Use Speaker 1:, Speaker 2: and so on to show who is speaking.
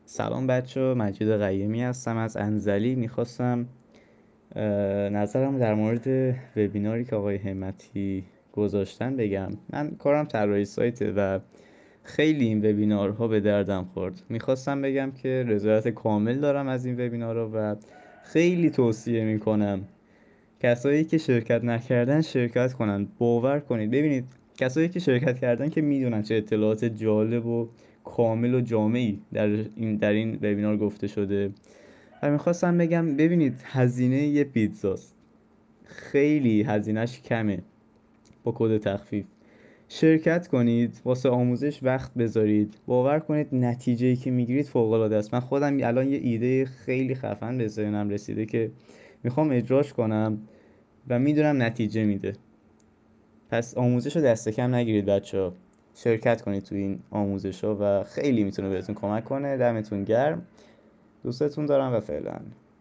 Speaker 1: سلام بچه، مجید قیمی هستم از انزلی. میخواستم نظرم در مورد وبیناری که آقای همتی گذاشتن بگم. من کارم طراحی سایته و خیلی این وبینارها به دردم خورد. میخواستم بگم که رضایت کامل دارم از این وبینارها و خیلی توصیه میکنم کسایی که شرکت نکردن شرکت کنن. باور کنید، ببینید کسایی که شرکت کردن که میدونن چه اطلاعات جالب و کامل و جامعی در این وبینار گفته شده. و میخواستم بگم ببینید، هزینه یه پیتزاست، خیلی هزینهش کمه. با کد تخفیف شرکت کنید، واسه آموزش وقت بذارید. باور کنید نتیجه‌ای که میگیرید فوق العاده است. من خودم الان یه ایده خیلی خفن به ذهنم رسیده که میخوام اجراش کنم و میدونم نتیجه میده. پس آموزش رو دست کم نگیرید بچه‌ها، شرکت کنید تو این آموزش ها و خیلی میتونه بهتون کمک کنه. دمتون گرم، دوستتون دارم و فعلا.